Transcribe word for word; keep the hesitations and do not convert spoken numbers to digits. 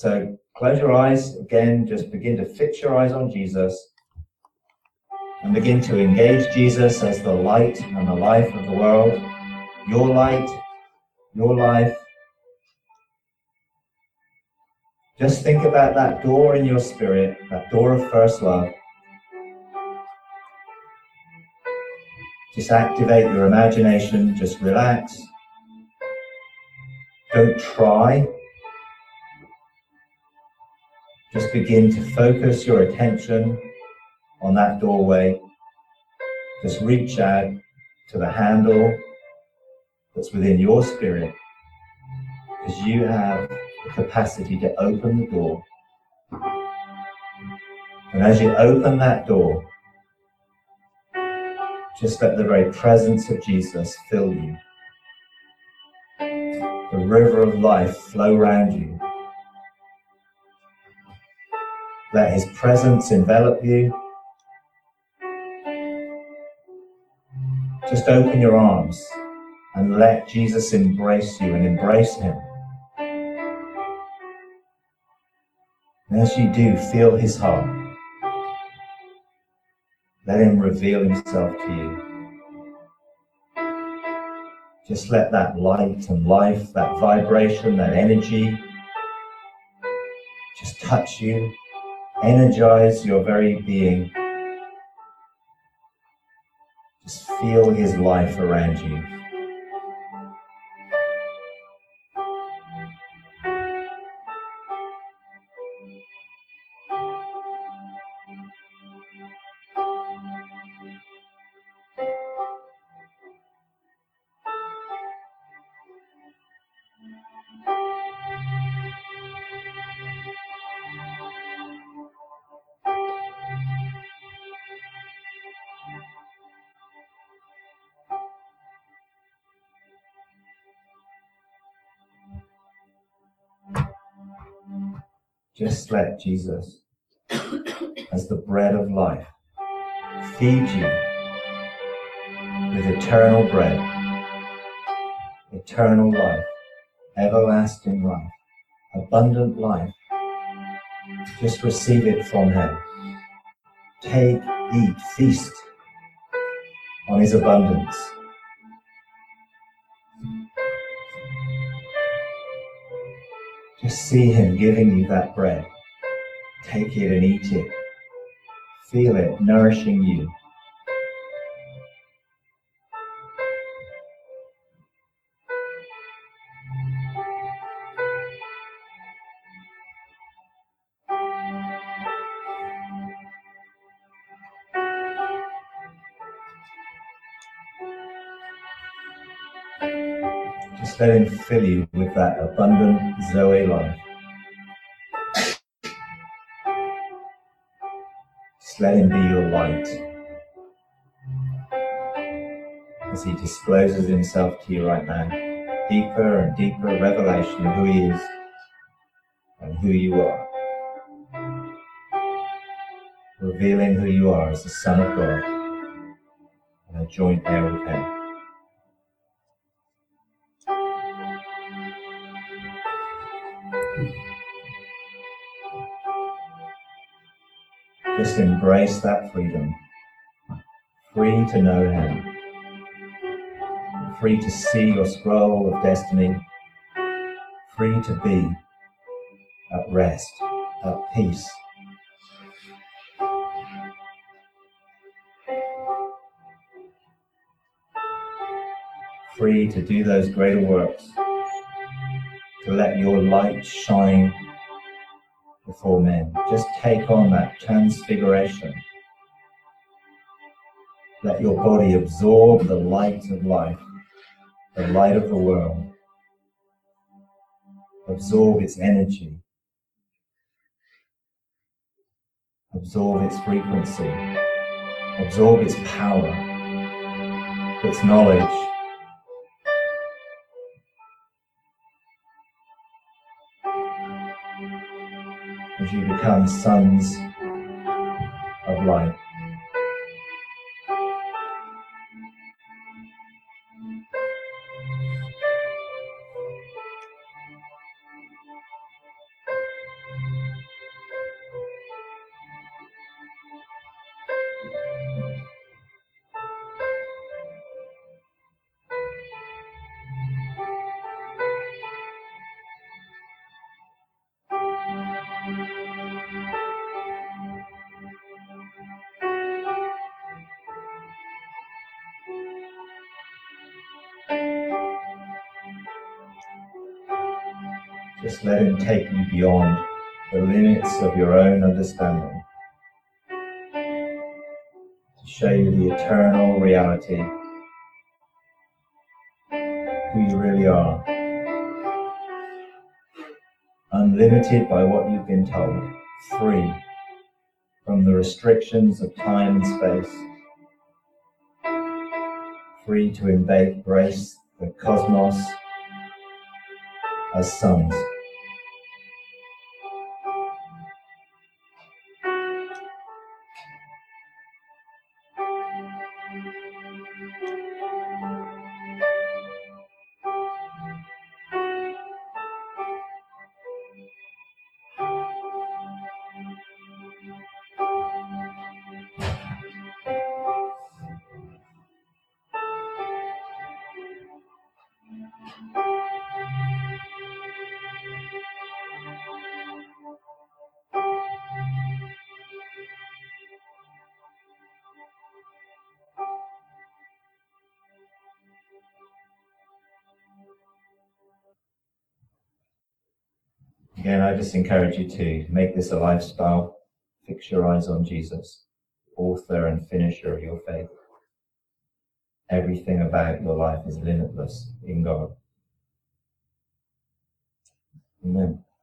So close your eyes again, just begin to fix your eyes on Jesus and begin to engage Jesus as the light and the life of the world. Your light, your life. Just think about that door in your spirit, that door of first love. Just activate your imagination, just relax. Don't try. Just begin to focus your attention on that doorway. Just reach out to the handle that's within your spirit, because you have the capacity to open the door. And as you open that door, just let the very presence of Jesus fill you. The river of life flow around you. Let his presence envelop you. Just open your arms and let Jesus embrace you and embrace him. And as you do, feel his heart. Let him reveal himself to you. Just let that light and life, that vibration, that energy just touch you, energize your very being. Just feel his life around you. Just let Jesus, as the bread of life, feed you with eternal bread, eternal life, everlasting life, abundant life. Just receive it from him. Take, eat, feast on his abundance. Just see him giving you that bread. Take it and eat it. Feel it nourishing you. Just let him fill you with that abundant Zoe life. Just let him be your light as he discloses himself to you right now. Deeper and deeper revelation of who he is and who you are. Revealing who you are as the Son of God and a joint heir with him. Just embrace that freedom. Free to know him. Free to see your scroll of destiny. Free to be at rest, at peace. Free to do those greater works. To let your light shine before men. Just take on that transfiguration. Let your body absorb the light of life, the light of the world. Absorb its energy. Absorb its frequency. Absorb its power, its knowledge. As you become sons of light. Just let him take you beyond the limits of your own understanding to show you the eternal reality, who you really are, unlimited by what you've been told, free from the restrictions of time and space, free to embrace the cosmos as sons. Again, I just encourage you to make this a lifestyle. Fix your eyes on Jesus, author and finisher of your faith. Everything about your life is limitless in God. Amen.